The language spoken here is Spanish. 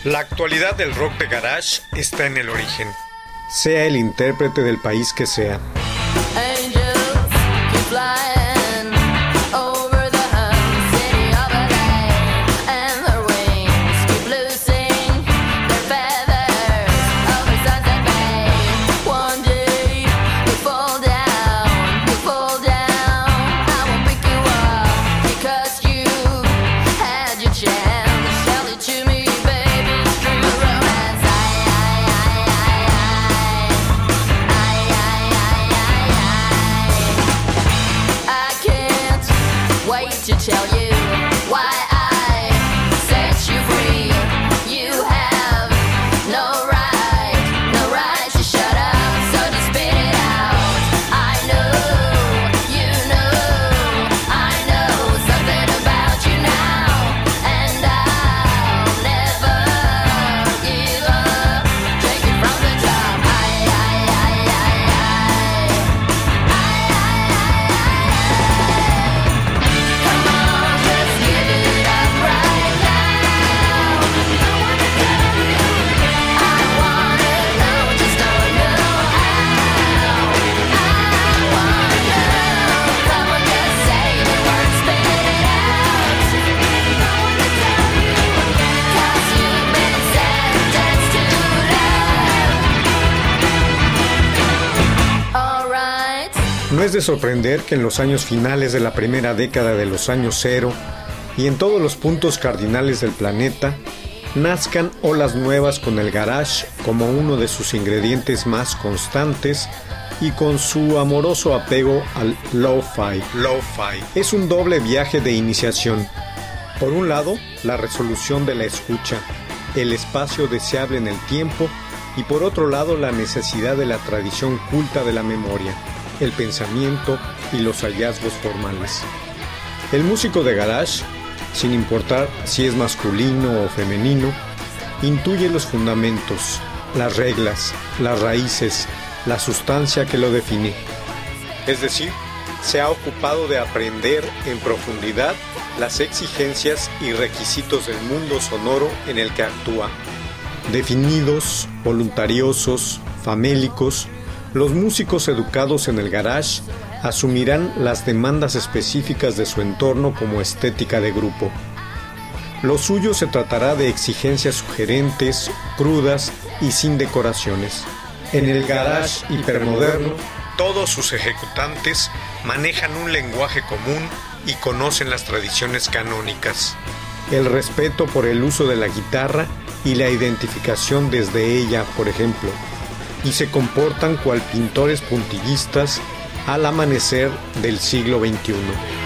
La actualidad del rock de garage está en el origen, sea el intérprete del país que sea. To tell you why I set you free. You have no right to shut up, so just spit it out. I know, you know, I know something about you now, and I'll never give up. Take it from the top. No es de sorprender que en los años finales de la primera década de los años cero y en todos los puntos cardinales del planeta nazcan olas nuevas con el garage como uno de sus ingredientes más constantes y con su amoroso apego al lo-fi. Es un doble viaje de iniciación. Por un lado, la resolución de la escucha, el espacio deseable en el tiempo y por otro lado la necesidad de la tradición culta de la memoria, el pensamiento y los hallazgos formales. El músico de garage, sin importar si es masculino o femenino, intuye los fundamentos, las reglas, las raíces, la sustancia que lo define. Es decir, se ha ocupado de aprender en profundidad las exigencias y requisitos del mundo sonoro en el que actúa. Definidos, voluntariosos, famélicos, los músicos educados en el garage asumirán las demandas específicas de su entorno como estética de grupo. Lo suyo se tratará de exigencias sugerentes, crudas y sin decoraciones. En el garage hipermoderno, todos sus ejecutantes manejan un lenguaje común y conocen las tradiciones canónicas. El respeto por el uso de la guitarra y la identificación desde ella, por ejemplo, y se comportan cual pintores puntillistas al amanecer del siglo XXI.